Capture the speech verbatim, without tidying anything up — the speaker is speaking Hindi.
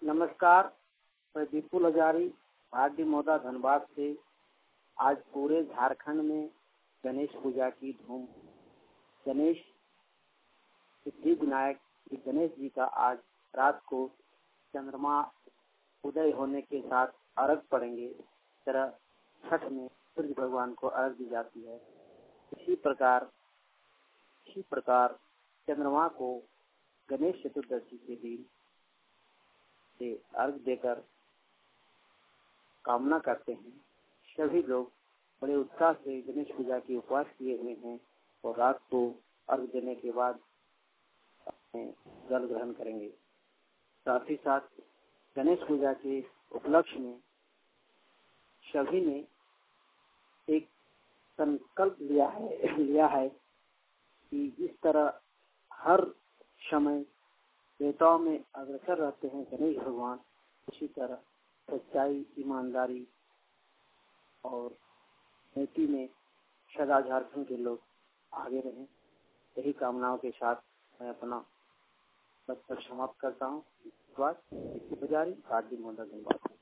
नमस्कार, मैं विपुल हजारी भारतीय मोदा धनबाद से। आज पूरे झारखंड में गणेश पूजा की धूम। गणेश सिद्धि विनायक श्री गणेश जी का आज रात को चंद्रमा उदय होने के साथ अर्घ पड़ेंगे। इस तरह छठ में सूर्य भगवान को अर्घ दी जाती है। इसी प्रकार इसी प्रकार चंद्रमा को गणेश चतुर्दशी के दिन से अर्घ देकर कामना करते हैं। सभी लोग बड़े उत्साह से गणेश पूजा की उपवास किए हुए हैं और रात को अर्घ देने के बाद जल ग्रहण करेंगे। साथ ही साथ गणेश पूजा के उपलक्ष्य में सभी ने एक संकल्प लिया है लिया है कि इस तरह हर समय देवताओं में अग्रसर रहते हैं गणेश भगवान, उसी तरह सच्चाई, ईमानदारी और नीति में सदा झारखंड के लोग आगे रहें। यही कामनाओं के साथ मैं अपना वक्तव्य समाप्त करता हूँ। धन्यवाद। भारतीय मोदा धन्यवाद।